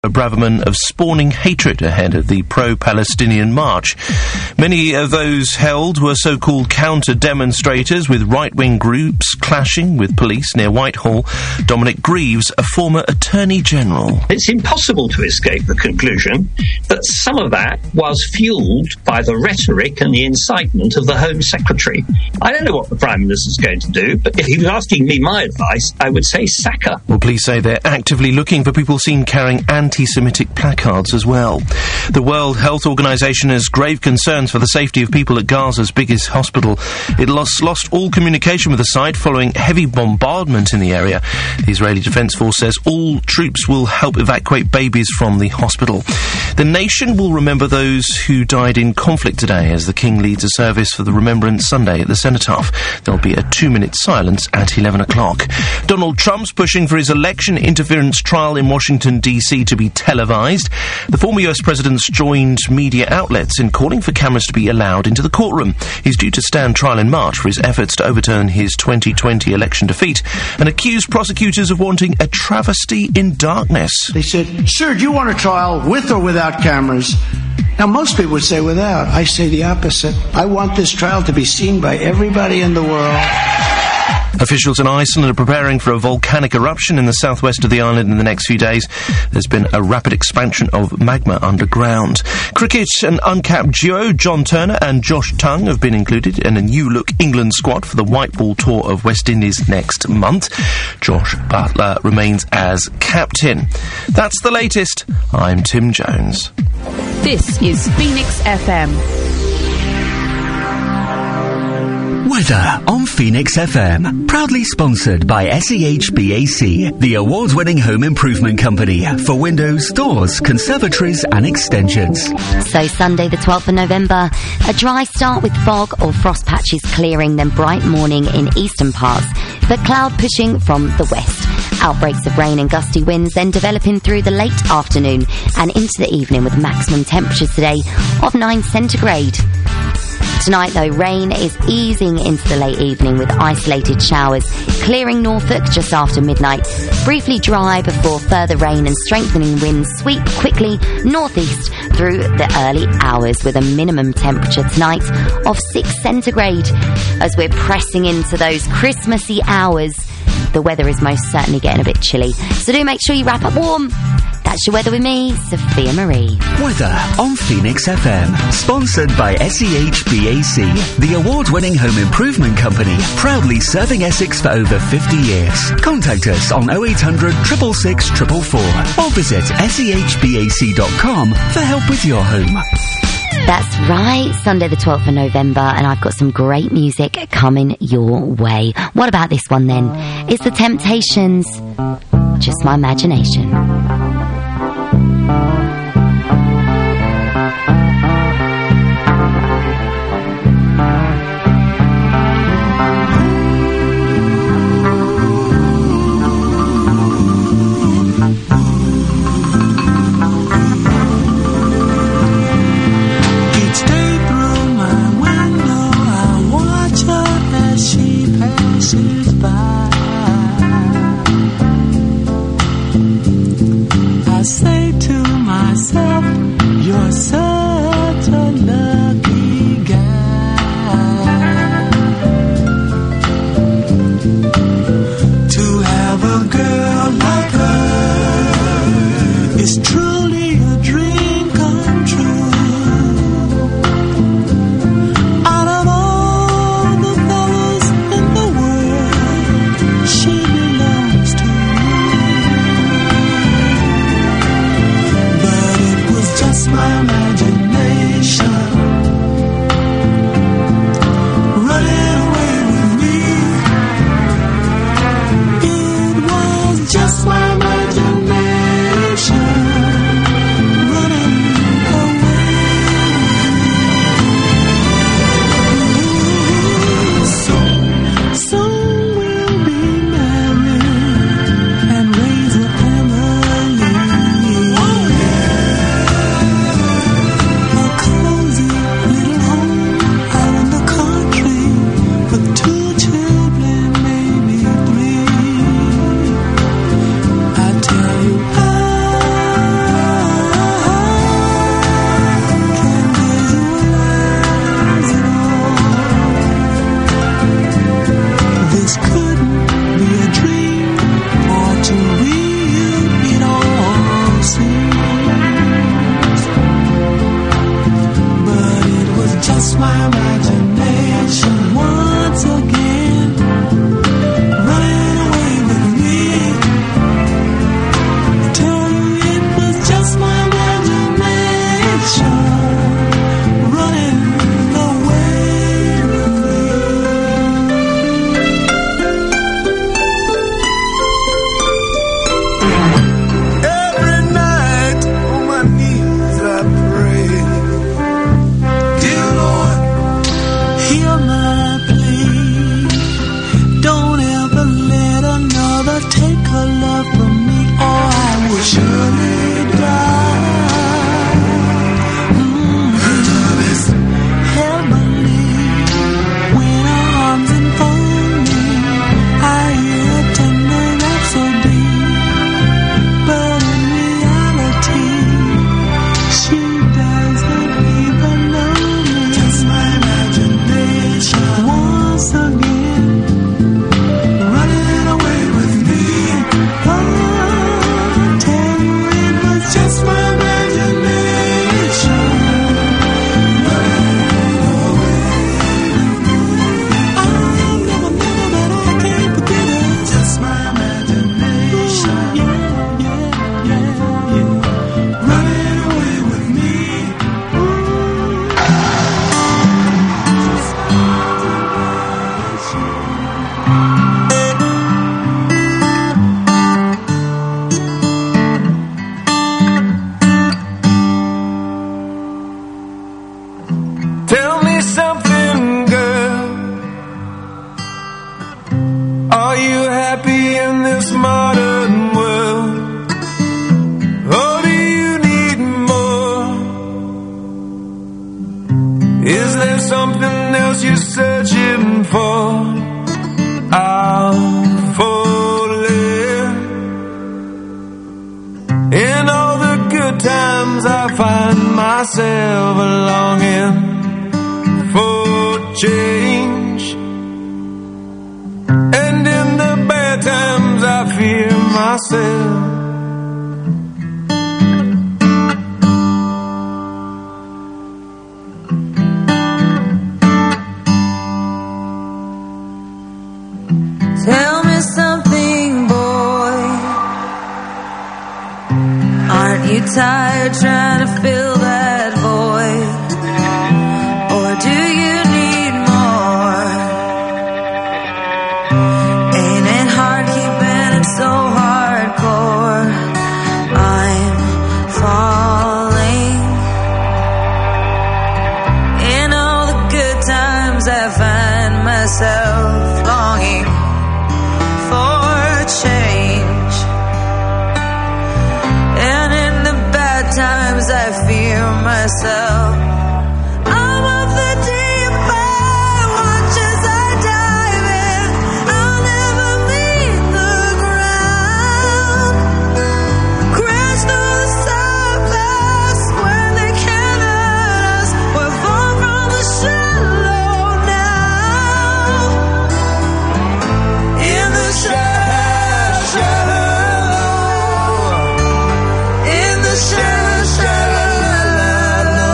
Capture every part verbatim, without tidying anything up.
Braverman of spawning hatred ahead of the pro-Palestinian march. Many of those held were so-called counter-demonstrators, with right-wing groups clashing with police near Whitehall. Dominic Greaves, a former Attorney General. It's impossible to escape the conclusion that some of that was fuelled by the rhetoric and the incitement of the Home Secretary. I don't know what the Prime Minister's going to do, but if he was asking me my advice, I would say sack her. Well, police say they're actively looking for people seen carrying anti-Semitic placards as well. The World Health Organization has grave concerns for the safety of people at Gaza's biggest hospital. It lost, lost all communication with the site following heavy bombardment in the area. The Israeli Defense Force says all troops will help evacuate babies from the hospital. The nation will remember those who died in conflict today as the King leads a service for the Remembrance Sunday at the Cenotaph. There'll be a two-minute silence at eleven o'clock. Donald Trump's pushing for his election interference trial in Washington, D C to be televised. The former U S president's joined media outlets in calling for cameras to be allowed into the courtroom. He's due to stand trial in March for his efforts to overturn his twenty twenty election defeat and accused prosecutors of wanting a travesty in darkness. They said, "Sir, do you want a trial with or without cameras?" Now, most people would say without. I say the opposite. I want this trial to be seen by everybody in the world. Officials in Iceland are preparing for a volcanic eruption in the southwest of the island in the next few days. There's been a rapid expansion of magma underground. Cricket, an uncapped duo, John Turner and Josh Tongue, have been included in a new-look England squad for the white ball tour of West Indies next month. Josh Butler remains as captain. That's the latest. I'm Tim Jones. This is Phoenix F M. Weather on Phoenix F M. Proudly sponsored by S E H B A C, the award-winning home improvement company for windows, doors, conservatories and extensions. So Sunday the twelfth of November, a dry start with fog or frost patches clearing, then bright morning in eastern parts, but cloud pushing from the west. Outbreaks of rain and gusty winds then developing through the late afternoon and into the evening, with maximum temperatures today of nine centigrade. Tonight, though, rain is easing into the late evening with isolated showers, clearing Norfolk just after midnight. Briefly dry before further rain and strengthening winds sweep quickly northeast through the early hours, with a minimum temperature tonight of six centigrade. As we're pressing into those Christmassy hours, the weather is most certainly getting a bit chilly. So do make sure you wrap up warm. That's your weather with me, Sophia Marie. Weather on Phoenix F M. Sponsored by S E H B A C, the award-winning home improvement company, proudly serving Essex for over fifty years. Contact us on oh eight hundred, six six six, four four four or visit S E H B A C dot com for help with your home. That's right, Sunday the twelfth of November, and I've got some great music coming your way. What about this one then? It's The Temptations. Just my imagination. there's something else you're searching for, I'm falling. In all the good times I find myself longing for change, and in the bad times I fear myself. Tell me something, boy. Aren't you tired trying to fill that void? Or do you need more? Ain't it hard keeping it so hardcore? I'm falling. In all the good times I find myself longing for change, and in the bad times I fear myself. I'm of the deep end, watch as I dive in. I'll never meet the ground. Crash through the surface where they can't hurt us. We're far from the shallow now. In the shallow, shallow, in the shallow, shallow,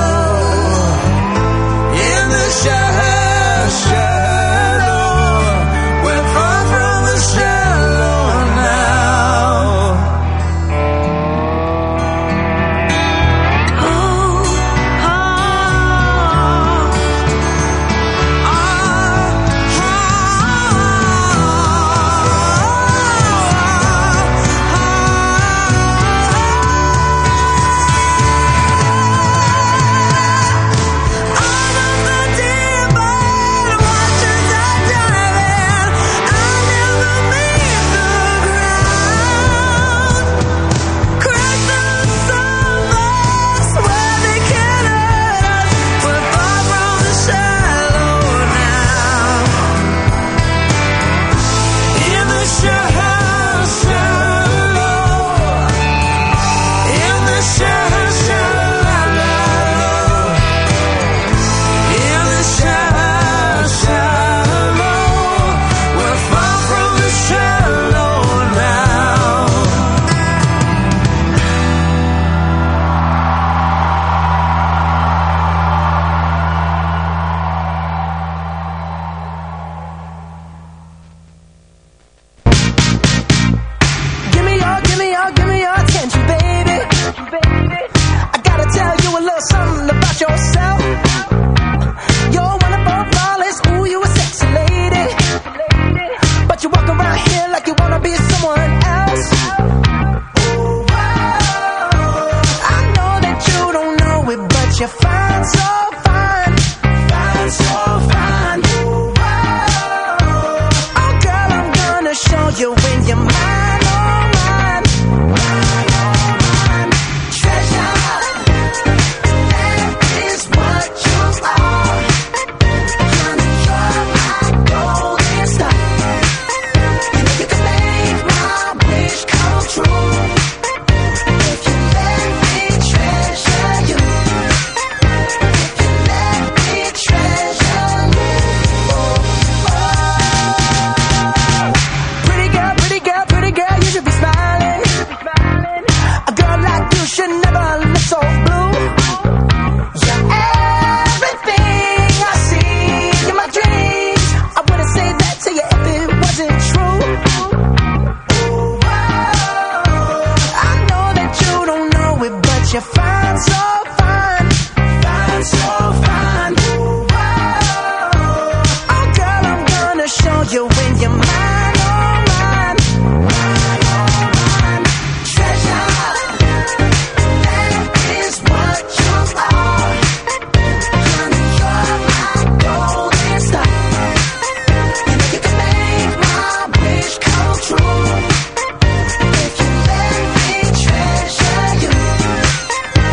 in the shallow, shallow, we're far from the shallow now. Oh, oh, give me your, give me your, give me your attention, baby. I gotta tell you a little something about yourself. You're wonderful, flawless, ooh, you a sexy lady. But you walk around here like you wanna be someone else. I know that you don't know it, but you're fine, so fine. Fine, so fine. Oh, girl, I'm gonna show you when you're mine, oh, mine. Mine, oh, mine. Treasure, that is what you are. Honey, you're my golden star. And if you can make my wish come true, if you let me treasure you, if you let me treasure you. Oh, pretty girl, pretty girl, pretty girl, you should be smiling. A girl like you should never look so blue. You're everything I see in my dreams. I wouldn't say that to you if it wasn't true. I know that you don't know it, but you're fine, so fine. Fine, so fine. Oh, girl, I'm gonna show you when you're mine, oh, mine. Mine, oh, mine. Treasure, that is what you are. Honey, you're my golden star. And if you can make my wish come true, if you let me treasure you,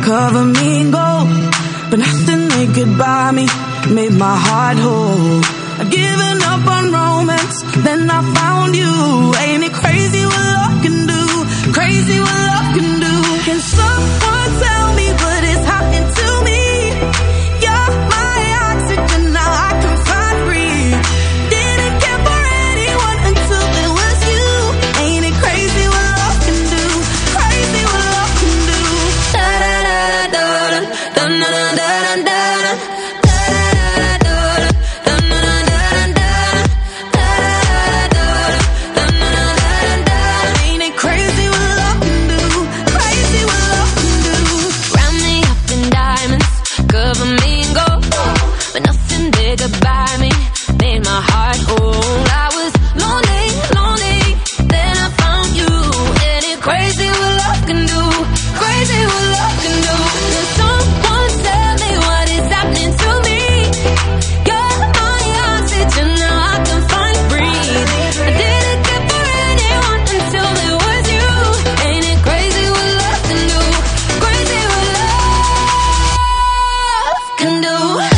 cover me in gold, but nothing they could buy me made my heart whole. I'd given up on romance, then I found you. Ain't it crazy what love can do? Crazy what love can do. Can someone tell me what is happening to me? You're my oxygen, now I can find breathe. Didn't care for anyone until it was you. Ain't it crazy what love can do? Crazy what love can do. Da da da da da da da da da da. Goodbye me, made my heart whole. I was lonely, lonely, then I found you. And it crazy what love can do, crazy what love can do. Can someone tell me what is happening to me? You're my oxygen, now I can finally breathe. I didn't care for anyone until it was you. Ain't it crazy what love can do, crazy what love can do.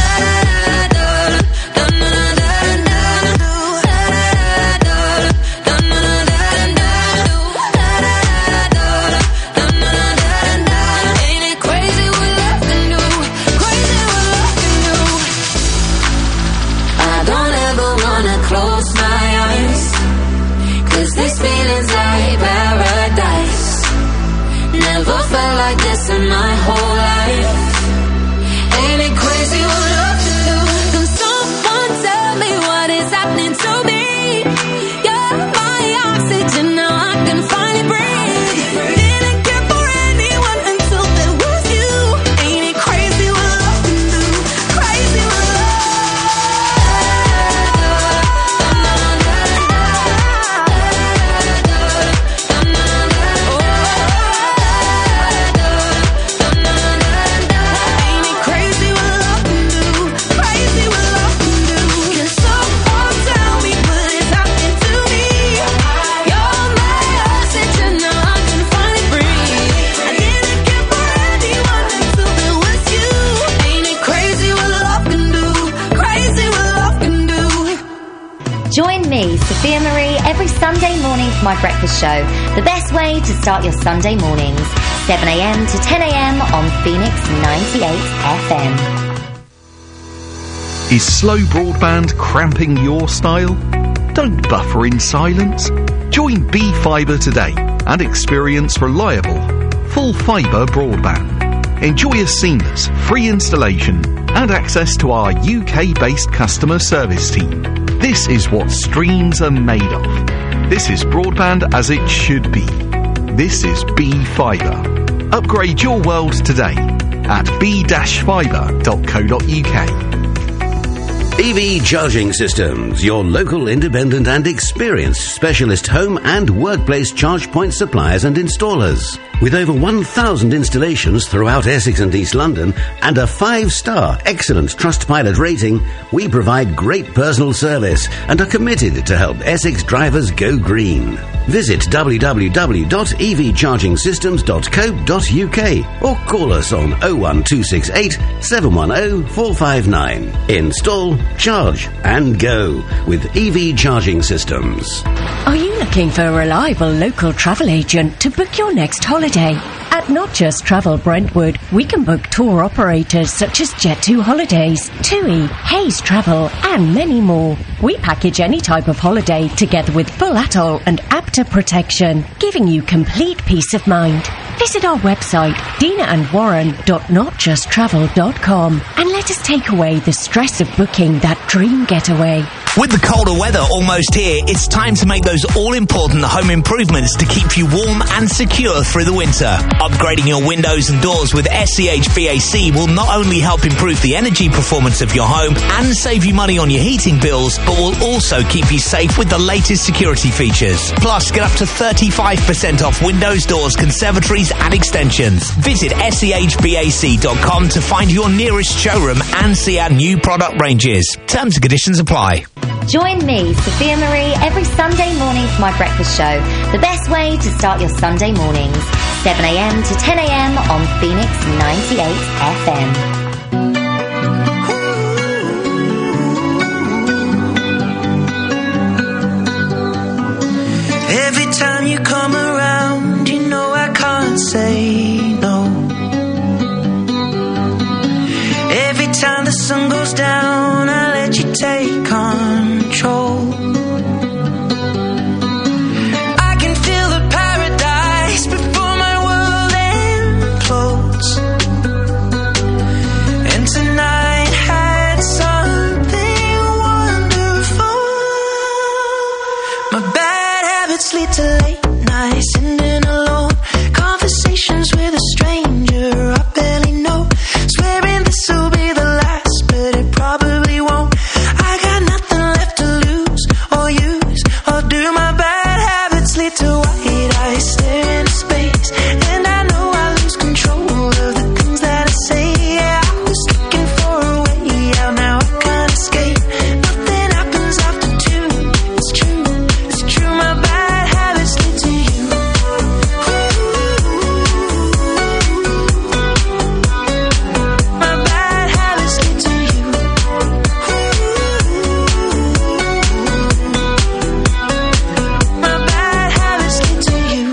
In my whole life, ain't it crazy what love can do? Can someone tell me what is happening to me? You're my oxygen, now I can finally breathe. Didn't care for anyone until there was you. Ain't it crazy what love can do? Crazy what Sophia Marie every Sunday morning for my breakfast show. The best way to start your Sunday mornings. seven a.m. to ten a.m. on Phoenix ninety-eight F M. Is slow broadband cramping your style? Don't buffer in silence. Join B Fibre today and experience reliable, full fibre broadband. Enjoy a seamless, free installation and access to our U K-based customer service team. This is what streams are made of. This is broadband as it should be. This is B Fibre. Upgrade your world today at b dash fibre dot co dot u k. E V Charging Systems, your local independent and experienced specialist home and workplace charge point suppliers and installers. With over one thousand installations throughout Essex and East London and a five-star excellent Trustpilot rating, we provide great personal service and are committed to help Essex drivers go green. Visit w w w dot e v charging systems dot co dot u k or call us on oh one two six eight, seven one oh, four five nine. Install, charge and go with E V Charging Systems. Are you looking for a reliable local travel agent to book your next holiday? At Not Just Travel Brentwood, we can book tour operators such as Jet two Holidays, TUI, Hayes Travel, and many more. We package any type of holiday together with full atoll and APTA protection, giving you complete peace of mind. Visit our website, dina and warren dot not just travel dot com, and let us take away the stress of booking that dream getaway. With the colder weather almost here, it's time to make those all-important home improvements to keep you warm and secure through the winter. Upgrading your windows and doors with S C H B A C will not only help improve the energy performance of your home and save you money on your heating bills, but will also keep you safe with the latest security features. Plus, get up to thirty-five percent off windows, doors, conservatories and extensions. Visit S C H B A C dot com to find your nearest showroom and see our new product ranges. Terms and conditions apply. Join me, Sophia Marie, every Sunday morning for my breakfast show. The best way to start your Sunday mornings. seven a m to ten a m on Phoenix ninety-eight F M. Every time you come around, you know I can't say no. Every time the sun goes down, I let you take control. I can feel the paradise before my world implodes. And tonight had something wonderful. My bad habits lead to late nights, sitting alone. Conversations with a stranger I barely know. Swearing this will be the last, but it probably won't. I got nothing left to lose or use or do. My bad habits lead to white eyes stare into space, and I know I lose control of the things that I say. Yeah, I was looking for a way out, now I can't escape. Nothing happens after two. It's true, it's true. My bad habits lead to you. My bad habits lead to you. My bad habits lead to you.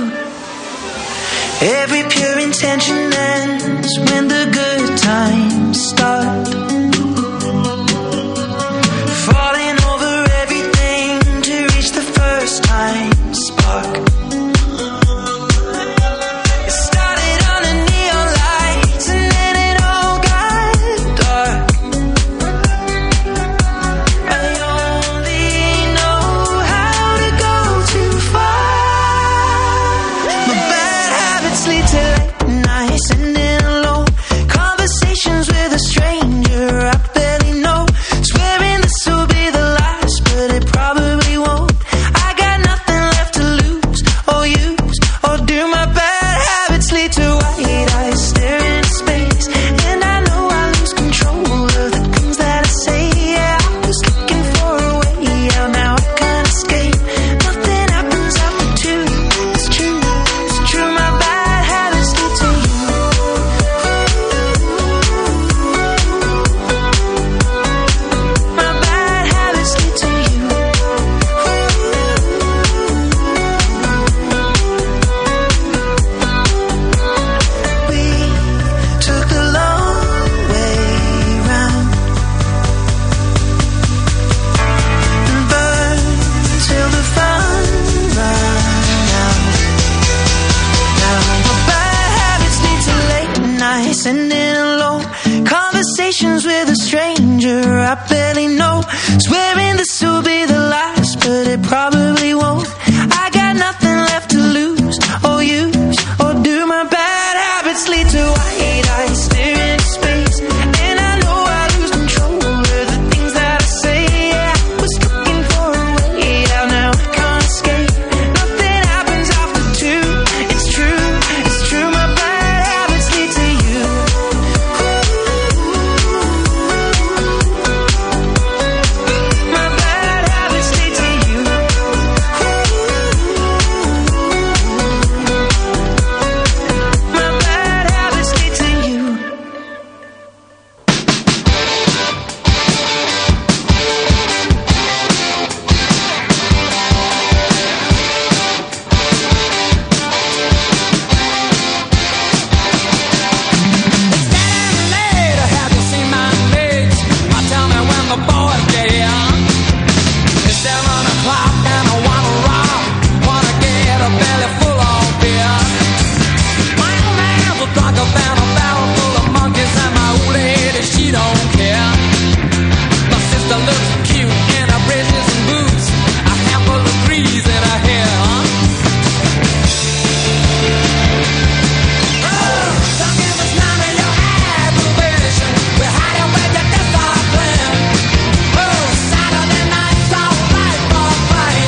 Every pure intention ends when the good times start. Falling over everything to reach the first time spark. It started on the neon lights and then it all got dark. I only know how to go too far. My bad habits lead to late nights, sitting alone. Conversations with a stranger I barely know. Swearing this will be the last, but it probably won't. I got nothing left to lose or use or do. My bad habits lead to white eyes stare into space, and I know I lose control of the things that I say. Yeah, I was looking for a way out, now I can't escape. Nothing happens after two. It's true, it's true. My bad habits lead to you. My bad habits lead to you. We took the long way round and burned till the fun ran out. Now my bad habits lead to late nights, sitting alone. Conversations with a stranger I barely know. Swearing this will be the last, but it probably won't. I got nothing left to lose or use or do. My bad habits lead to white eyes stare into space, and I know I lose control of the things that I say. Yeah, I was looking for a way out, now I can't escape. Nothing happens after two. It's true, it's true. My bad habits lead to you. My bad habits lead to you. My bad habits lead to you. Later, have you seen my face? Now tell me when the boys get here. It's seven o'clock and I wanna rock, wanna get a belly full of beer. My old man's a drunker than a barrel full of monkeys, and my old lady, she don't care. My sister looks cute in her braces and boots, a handful of grease in her hair. Oh, don't give us none of your aggravation. We're hiding where your discipline. Oh, Saturday night's alright for a fight.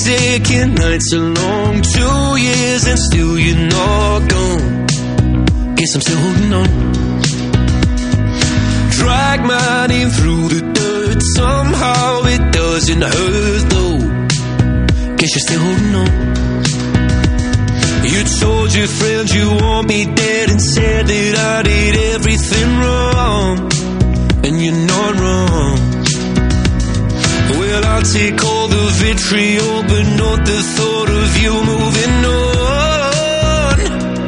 Days aching, nights are long. Two years and still you're not gone. Guess I'm still holding on. Drag my name through the dirt. Somehow it doesn't hurt though. Guess you're still holding on. You told your friends you want me dead and said that I did everything wrong. And you're not wrong. Well, I'll take all the vitriol, but not the thought of you moving on.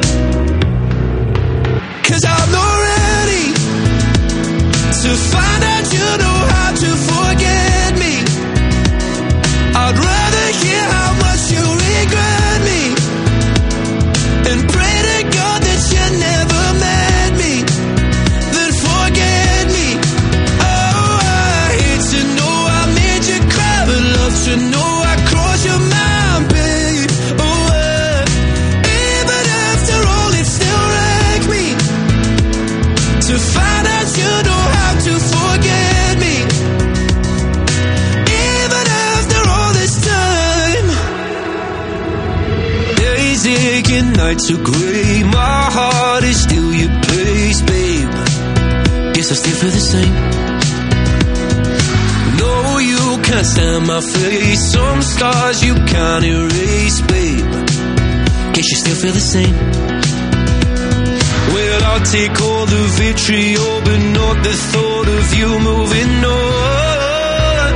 'Cause I'm not ready to find out you know how to forget me. I'd rather hear how much you regret me and pray to God that you never met me, then forget me. Oh, I hate to know I made you cry, but love to know I crossed your mind, babe. Oh, uh, even after all, it still wrecked me to find out you know how to forget me. Even after all this time, days aching, nights are grey. My heart is still your place, babe. Guess I still feel the same. No, you can't stand my face. Some scars you can't erase, babe. Guess you still feel the same. Well, I'll take all the vitriol, but not the thought of you moving on.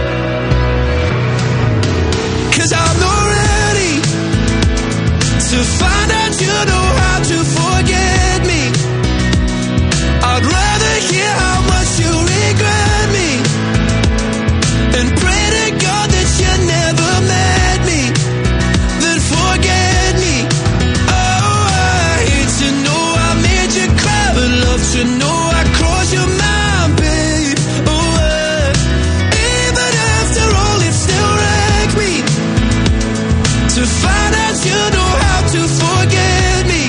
'Cause I'm not ready to find out you know how to forget me. I'd rather hear how much you regret me and pray to God that you never met me, then forget me. Oh, I hate to know I made you cry, but love to know I crossed your mind, babe. Oh, uh, even after all, it still wrecked me to find out you know how to forget me.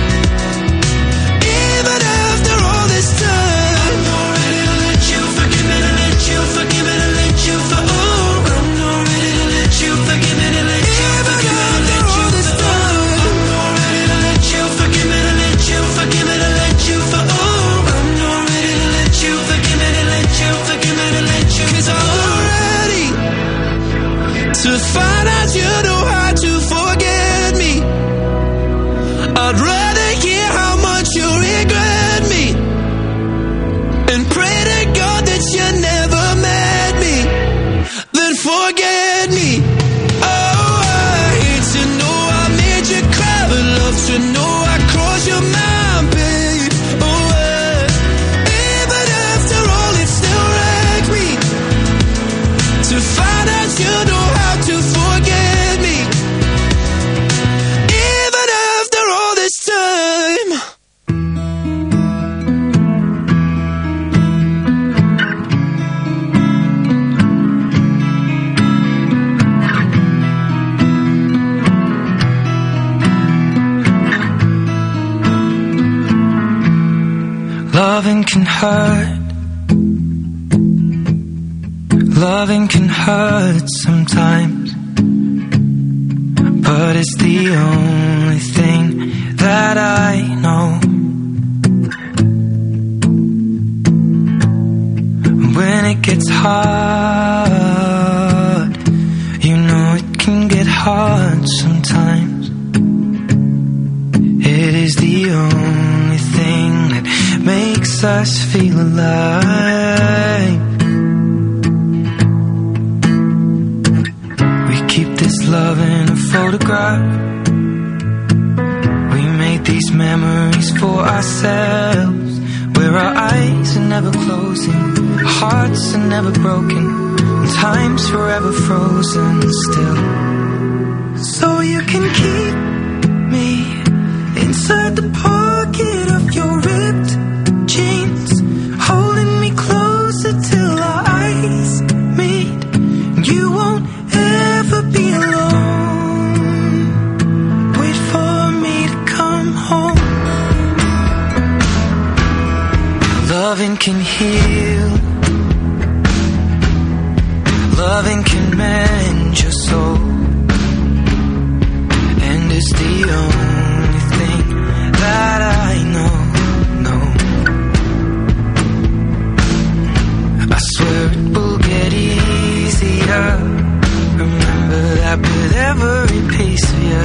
Even after all this time, I'm not ready to let you forgive me, to let you forgive me, to let you for oh, I'm not ready to let you forgive me, to let you forgive me, to let you for oh, I'm not ready to let you forgive me, to let you forgive me, to let you for oh, I'm not ready to let you forgive me, to let you forgive me, to let you 'cause I'm not ready to find out you know how to forget me. I'd rather hear how much you regret me and pray to God that you never met me, then forget me. Oh, I hate to know I made you cry, but love to know I crossed your mind, babe. Oh, uh, even after all, it still wrecked me to find out you know how to forget me. Even after all this time. Loving can hurt. Loving can hurt sometimes, but it's the only thing that I know. When it gets hard, you know it can get hard sometimes. It is the only thing that makes us feel alive. We keep this love in a photograph. We made these memories for ourselves, where our eyes are never closing, our hearts are never broken, and time's forever frozen still. So you can keep me inside the pocket of your ripped jeans, holding me closer till our eyes meet. You won't ever be alone. Wait for me to come home. Loving can heal. Loving can mend your soul. it's the only thing that I know, no. I swear it will get easier. Remember that with every piece of you.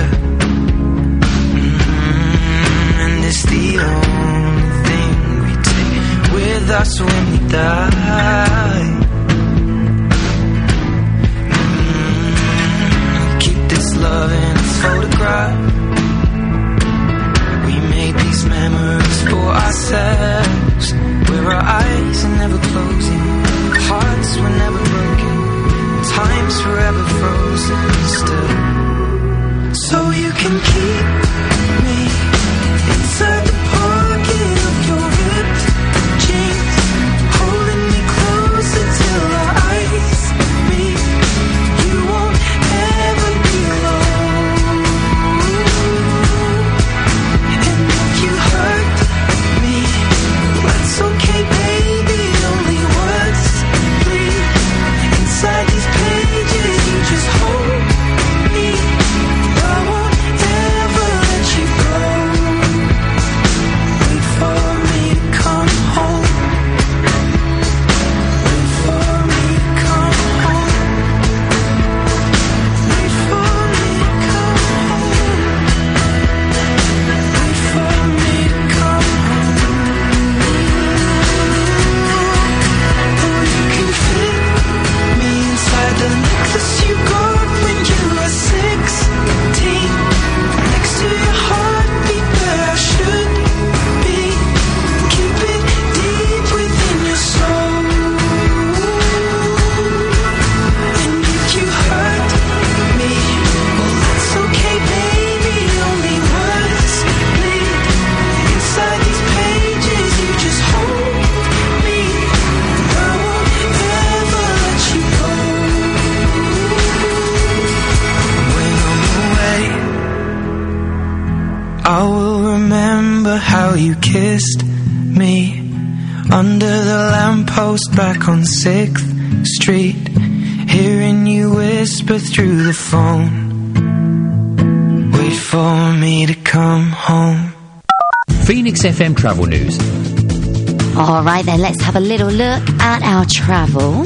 Mm-hmm. And it's the only thing we take with us when we die. Mm-hmm. Keep this love in its photograph. We made these memories for ourselves, where our eyes are never closing, hearts were never broken, time's forever frozen still. So you can keep me inside the pocket of your ripped jeans, holding me closer till our eyes meet. You won't ever be alone. And if you hurt me, that's okay, baby. Only words bleed inside these pages. You just hold me. I won't ever let you go. Wait for me to come home. Wait for me to come home. Wait for me to come home. Wait for me to come home. Oh, you can fit me inside the necklace you got when you were sixteen, next to your heartbeat where I should be. Keep it deep within your soul. And if you hurt me, well, that's okay, baby. Only words bleed inside these pages. You just hold me. I won't ever let you go. When I'm away, I will remember how you kissed me under the lamppost back on sixth Street, hearing you whisper through the phone. Wait for me to come home. Phoenix F M Travel News. All right, then, let's have a little look at our travel.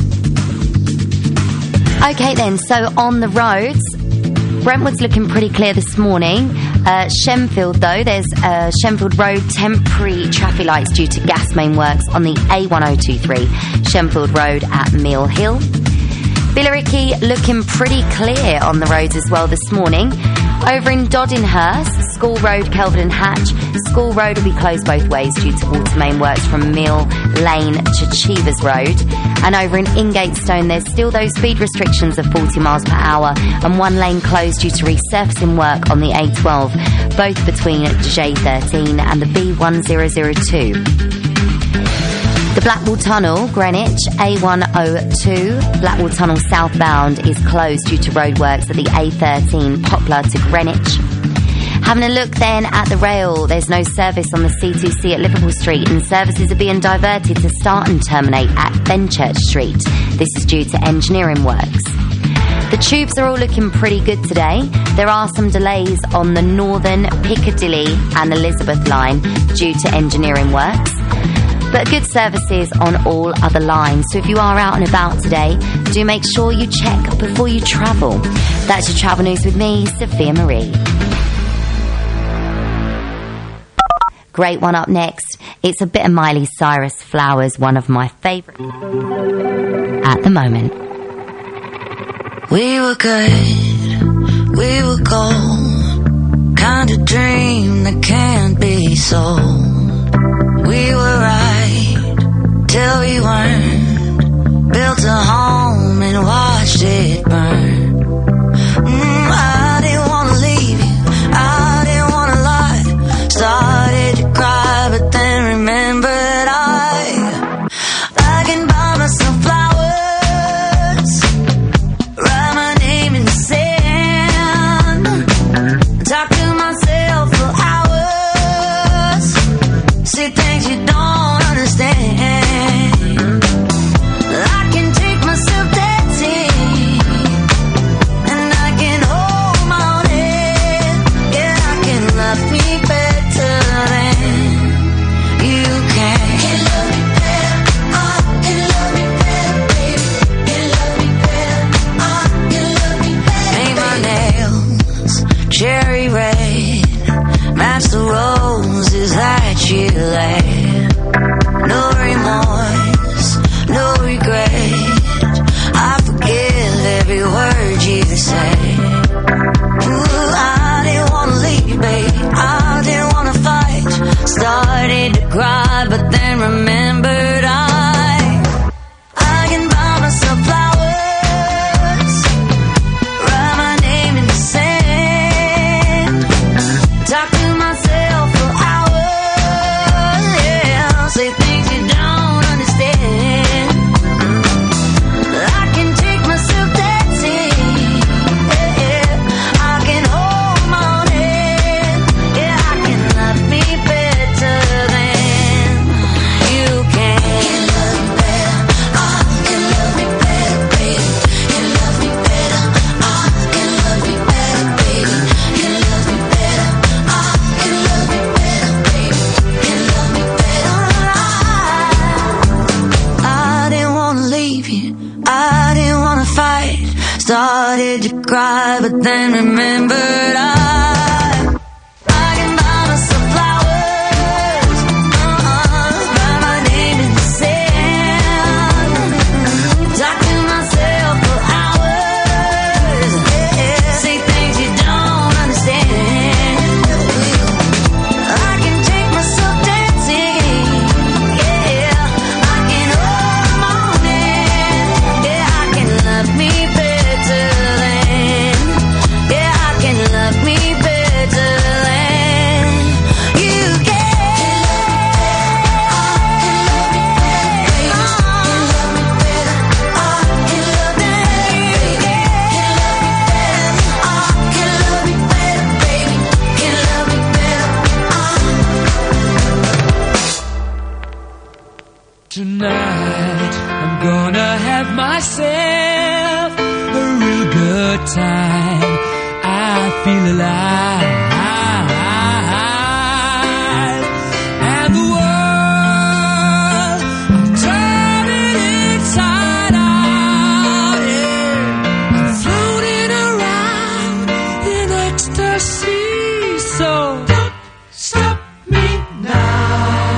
Okay, then, so on the roads, Brentwood's looking pretty clear this morning. Uh, Shenfield, though, there's uh, Shenfield Road temporary traffic lights due to gas main works on the A one oh two three, Shenfield Road at Mill Hill. Billericay looking pretty clear on the roads as well this morning. Over in Doddinghurst, School Road, Kelvin and Hatch. School Road will be closed both ways due to water main works from Mill Lane to Cheevers Road. And over in Ingatestone, there's still those speed restrictions of forty miles per hour and one lane closed due to resurfacing work on the A twelve, both between J thirteen and the B one thousand two. The Blackwall Tunnel, Greenwich, A one oh two, Blackwall Tunnel southbound is closed due to roadworks at the A thirteen, Poplar to Greenwich. Having a look then at the rail, there's no service on the C two C at Liverpool Street and services are being diverted to start and terminate at Fenchurch Street. This is due to engineering works. The tubes are all looking pretty good today. There are some delays on the Northern, Piccadilly and Elizabeth line due to engineering works, but good services on all other lines. So if you are out and about today, do make sure you check before you travel. That's your travel news with me, Sophia Marie. Great one up next. It's a bit of Miley Cyrus, Flowers, one of my favourite at the moment. We were good, we were gold, kind of dream that can't be sold. We were right till we weren't, built a home and watched it burn. Mm, I didn't wanna leave you, I didn't wanna lie, started to cry but then remembered I I can buy myself flowers, write my name in the sand, talk to myself for hours, see things you don't understand. I can take myself I didn't wanna fight. Started to cry, but then remembered I, I can buy myself flowers, uh-uh, write my name in the sand, talk to myself for hours, yeah, say things you don't understand. I can take myself dancing, yeah, I can hold the morning, yeah, I can love me better than, yeah, I can love me better than you can. Tonight, I'm gonna have myself a real good time. I feel alive. And the world, I'm turning inside out. Yeah. I'm floating around in ecstasy. So don't stop me now.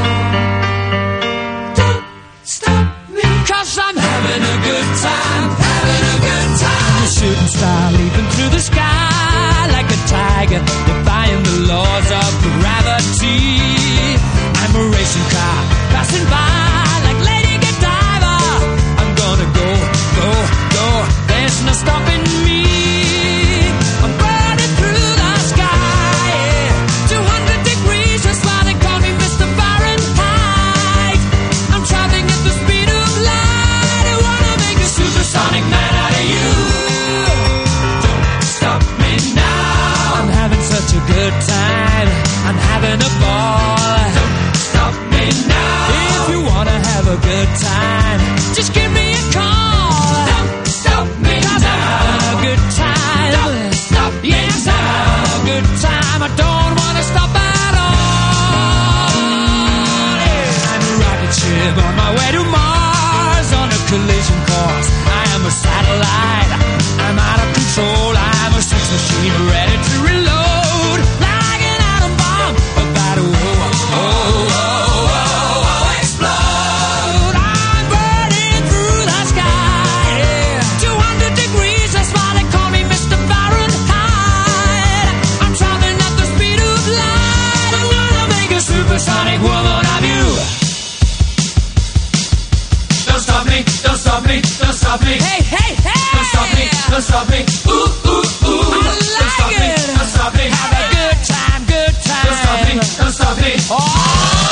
Stop me, 'cause I'm having a good time, having a good time. A shooting star leaping through the sky like a tiger, defying the laws of gravity. I'm a racing car passing by like Lady Godiva. I'm gonna go, go, go. There's no stopping me. I'm burning through the sky, yeah. two hundred degrees, that's why they call me Mister Fahrenheit. I'm traveling at the speed of light. I wanna make a supersonic man out of you. Don't stop me now. I'm having such a good time. I'm having a ball. Don't stop me now. If you wanna have a good time, just give me a call. Don't stop me 'cause now. I'm having a good time. Don't stop me yes, now. I'm having a good time. I don't wanna stop at all. Yeah. I'm a rocket ship on my way to Mars on a collision course. I am a satellite. I'm out of control. I'm a sex machine ready to reload like an atom bomb about to oh, oh, oh, oh, oh, explode. I'm burning through the sky. Yeah. two hundred degrees, that's why they call me Mister Fahrenheit. I'm traveling at the speed of light. I'm gonna make a supersonic woman of you. Don't stop me, don't stop me, don't stop me. Hey, hey, hey! Don't stop me, don't stop me. Ooh, ooh, ooh. I like don't stop it. Me, don't stop me. Have a good time, good time. Don't stop me, don't stop me. Oh!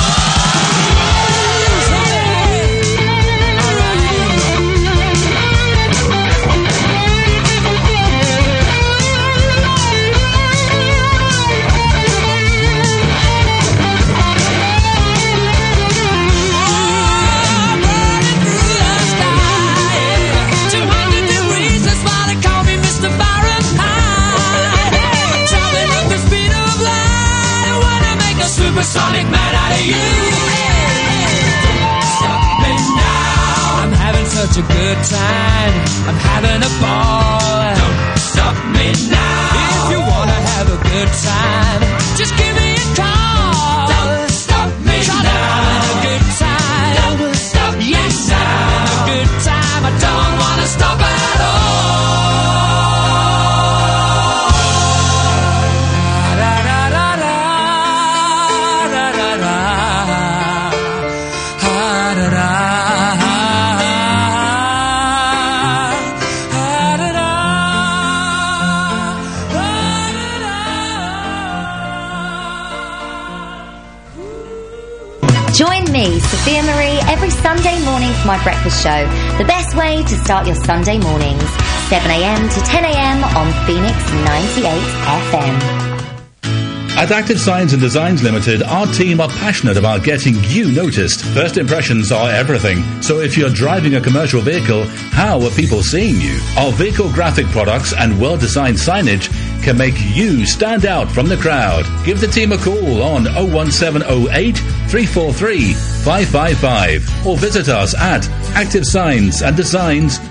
two hundred degrees, that's why they call me Mister Fahrenheit. Traveling at the speed of light. I wanna make a supersonic man out of you. Don't stop me now. I'm having such a good time. I'm having a ball. Don't stop me now. If you wanna have a good time, just give me a call. Don't stop me now. I'm having a good time. Don't stop yes, me now. I'm having a good time. I don't wanna stop at all. Da, da, da, da, da, da, da. Ah, da, da. Ah, da, da. Join me, Sophia Marie, every Sunday morning for my breakfast show. The best way to start your Sunday mornings. seven a.m. to ten a.m. on Phoenix ninety-eight F M. At Active Signs and Designs Limited, our team are passionate about getting you noticed. First impressions are everything, so if you're driving a commercial vehicle, how are people seeing you? Our vehicle graphic products and well-designed signage can make you stand out from the crowd. Give the team a call on oh one seven oh eight, three four three, five five five or visit us at active signs and designs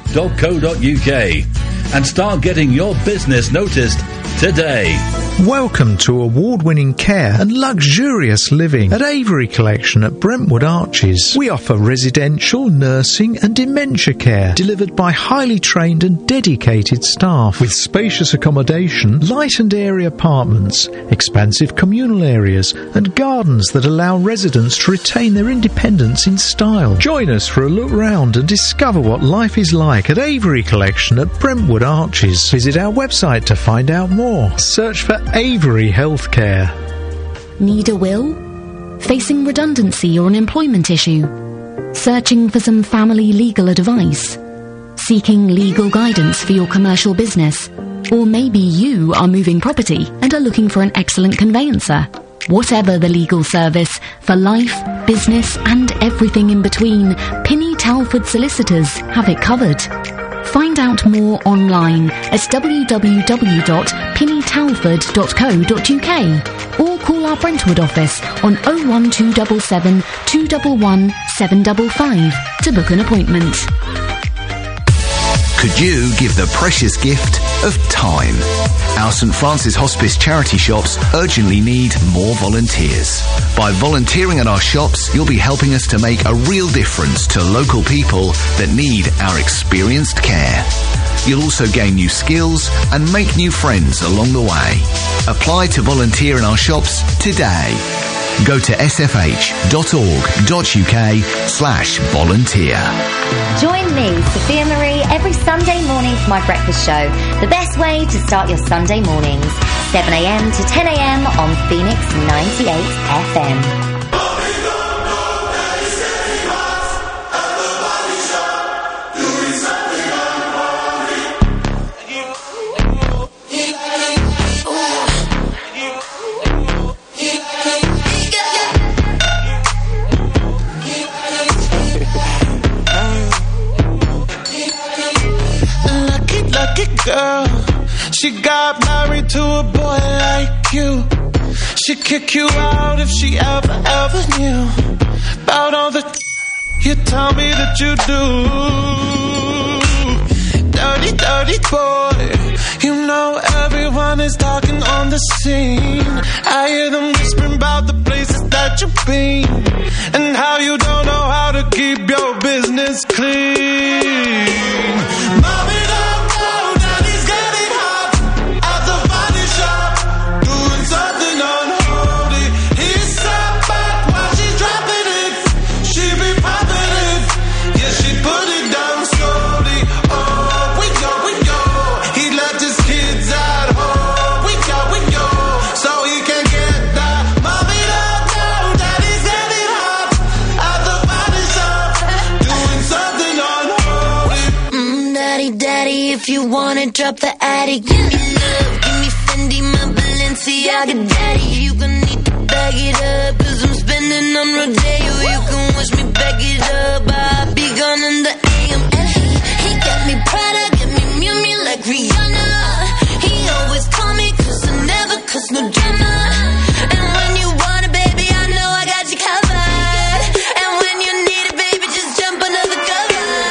dot co dot uk and start getting your business noticed today. Welcome to award-winning care and luxurious living at Avery Collection at Brentwood Arches. We offer residential, nursing and dementia care delivered by highly trained and dedicated staff with spacious accommodation, light and airy apartments, expansive communal areas and gardens that allow residents to retain their independence in style. Join us for a look round and discover what life is like at Avery Collection at Brentwood Arches. Visit our website to find out more. Search for Avery Healthcare. Need a will? Facing redundancy or an employment issue? Searching for some family legal advice? Seeking legal guidance for your commercial business? Or maybe you are moving property and are looking for an excellent conveyancer? Whatever the legal service, for life, business and everything in between, Pinny Talford Solicitors have it covered. Find out more online at w w w dot pinny talford dot co dot uk or call our Brentwood office on oh one two seven seven, two one one, seven five five to book an appointment. Could you give the precious gift of time? Our St Francis Hospice charity shops urgently need more volunteers. By volunteering at our shops, you'll be helping us to make a real difference to local people that need our experienced care. You'll also gain new skills and make new friends along the way. Apply to volunteer in our shops today. Go to sfh.org.uk slash volunteer. Join me, Sophia Marie, every Sunday morning for my breakfast show. The best way to start your Sunday mornings. seven a m to ten a m on Phoenix ninety-eight F M. Girl, she got married to a boy like you. She'd kick you out if she ever, ever knew about all the you tell me that you do. Dirty, dirty boy. You know everyone is talking on the scene. I hear them whispering about the places that you've been and how you don't know how to keep your business clean. Mommy, if you wanna drop the attic, give me love, give me Fendi, my Balenciaga daddy. You gon' need to bag it up, cause I'm spending on Rodeo. You can wish me back it up, I'll be gone in the A M. And he, he got me Prada, get me Miu Miu like Rihanna. He always call me cause I never cause no drama. And when you want it, baby, I know I got you covered. And when you need it, baby, just jump under the covers.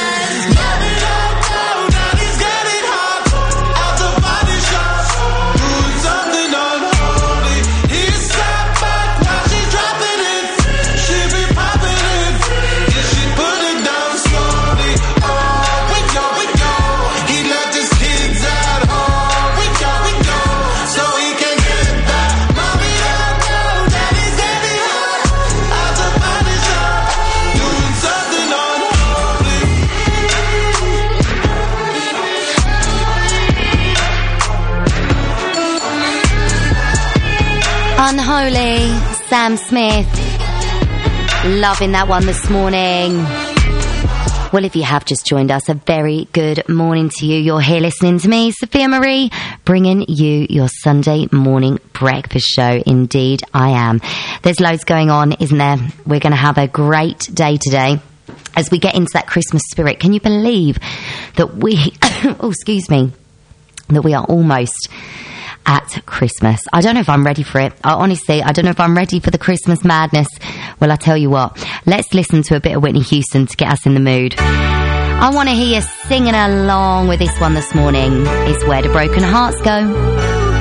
Unholy, Sam Smith. Loving that one this morning. Well, if you have just joined us, a very good morning to you. You're here listening to me, Sophia Marie, bringing you your Sunday morning breakfast show. Indeed, I am. There's loads going on, isn't there? We're going to have a great day today as we get into that Christmas spirit. Can you believe that we, oh, excuse me, that we are almost at Christmas? I don't know if I'm ready for it. I, honestly, I don't know if I'm ready for the Christmas madness. Well, I tell you what, let's listen to a bit of Whitney Houston to get us in the mood. I want to hear you singing along with this one this morning. It's Where Do Broken Hearts Go?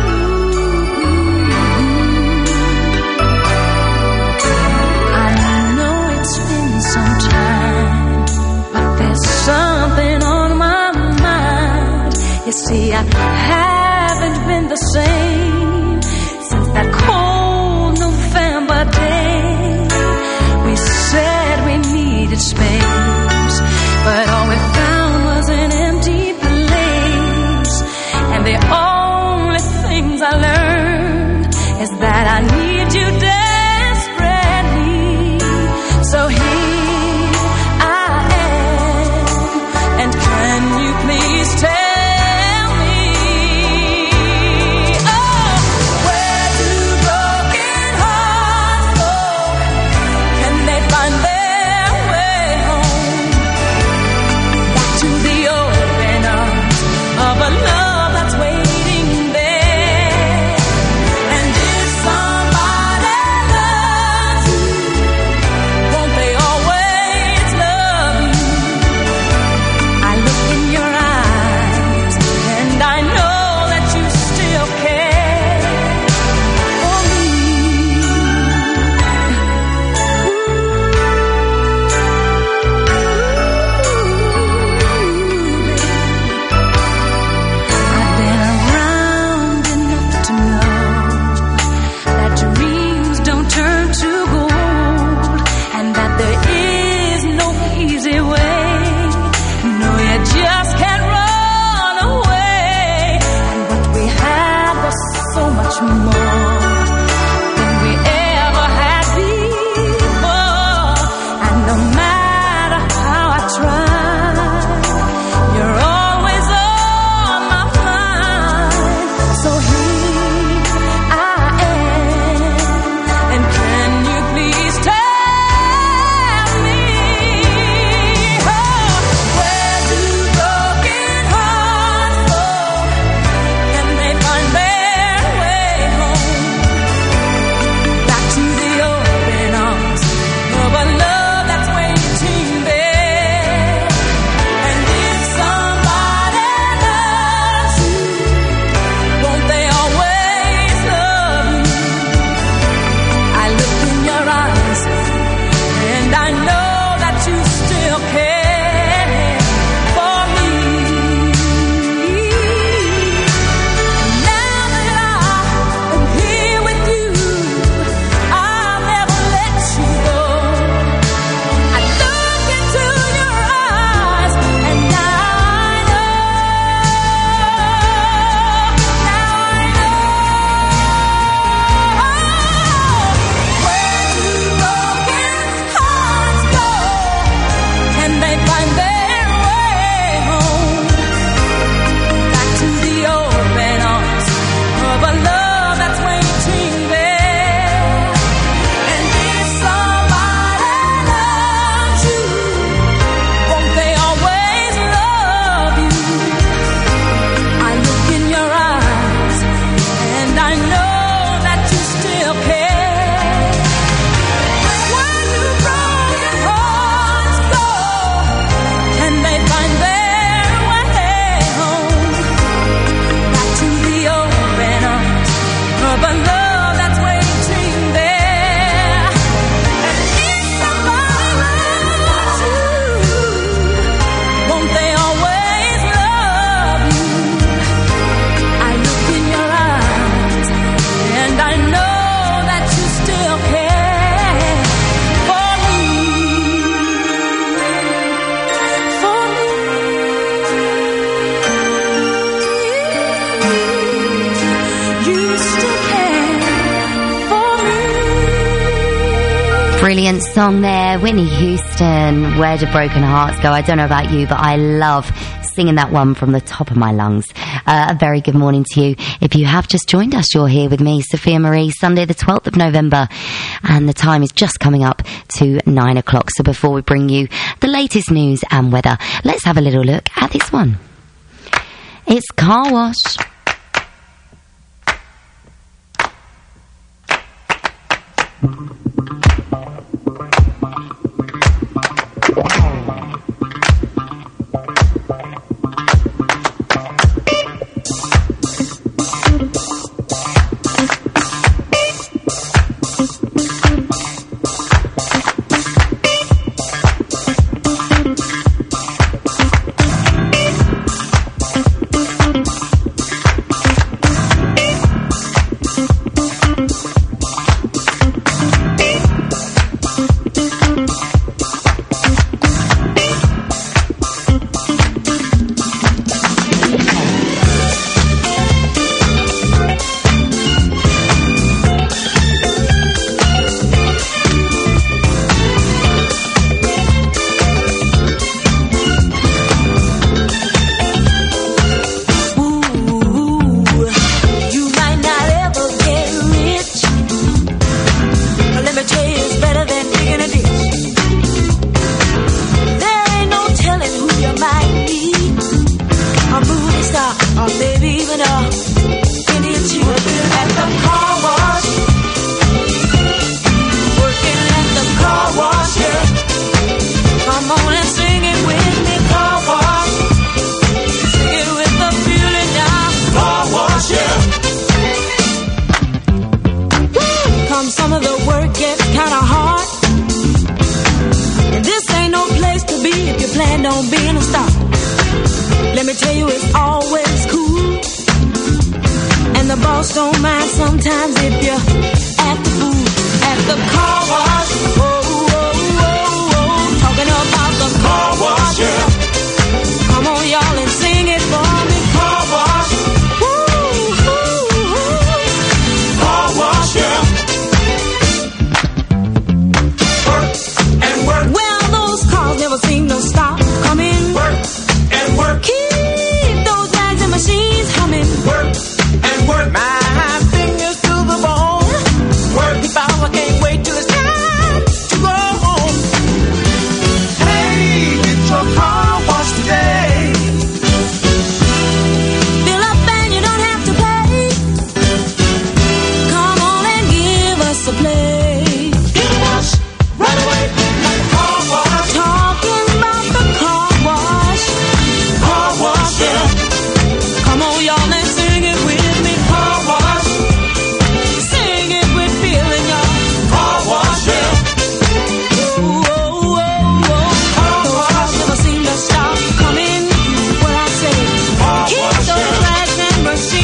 Something on my mind. You see, I haven't been the same since that cold November day. We said we needed space, but all we found was an empty place. And the only things I learned is that I need you desperately. So here please tell me, oh, where do broken hearts go? Can they find their way home? Back to the open arms of a love that's waiting there. And if somebody loves you, won't they always love you? I look in your Brilliant song there, Whitney Houston, Where Do Broken Hearts Go? I don't know about you, but I love singing that one from the top of my lungs. Uh, a very good morning to you. If you have just joined us, you're here with me, Sophia Marie, Sunday the twelfth of November, and the time is just coming up to nine o'clock. So before we bring you the latest news and weather, let's have a little look at this one. It's Car Wash. baby, even a Indian chief at the car wash. Working at the car wash, yeah. Come on and sing it with me, car wash. Sing it with the feeling now, car wash, yeah. Woo! Come some of the work gets kinda hard. And this ain't no place to be if you plan on being a star. Let me tell you, it's always cool. And the boss don't mind sometimes if you're at the food, at the car wash. Oh,